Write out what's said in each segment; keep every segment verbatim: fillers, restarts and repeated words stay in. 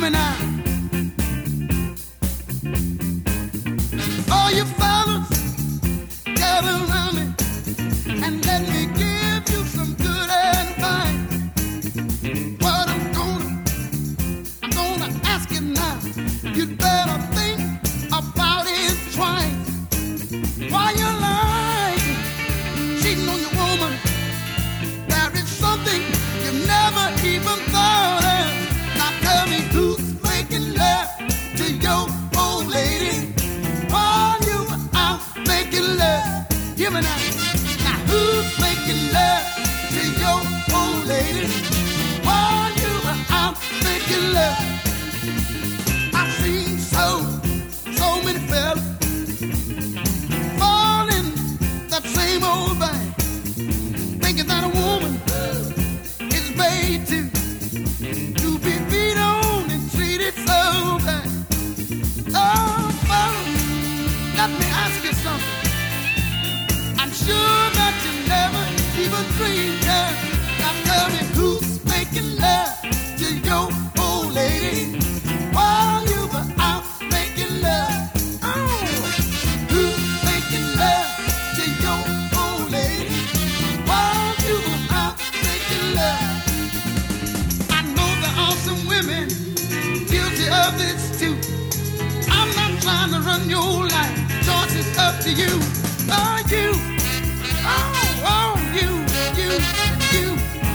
me now. All you fellas, gather around me and let me give you some good advice. What I'm gonna, I'm gonna ask you now. You'd better think about it twice. Why you lying, cheating on your woman? There is something you never even thought of. Now tell me who's making love to your old lady while you were out making love. Hear me now. Now who's making love to your old lady while you were out making love? I've seen so, so many fellas fall in that same old thing, thinking that a woman is made to to be beat on and treated so bad. Oh, fellas, let me ask you something. I'm sure that you never even dreamed of. Now tell me who's making love to your old lady while you were out making love. Oh, who's making love to your old lady while you were out making love? I know there are some women guilty of this too. I'm not trying to run your life. Choice is up to you. Oh, you. Oh, oh, you, you, you.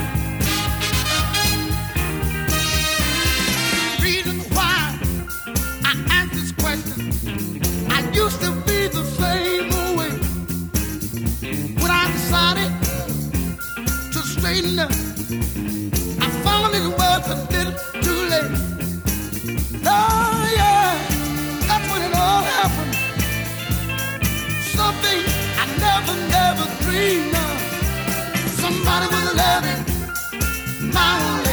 Reason why I ask this question, I used to be the same way. When I decided to straighten up, I found it was a little too late. Oh, yeah, that's when it all happened. Something I never, never dreamed of. Somebody was loving my old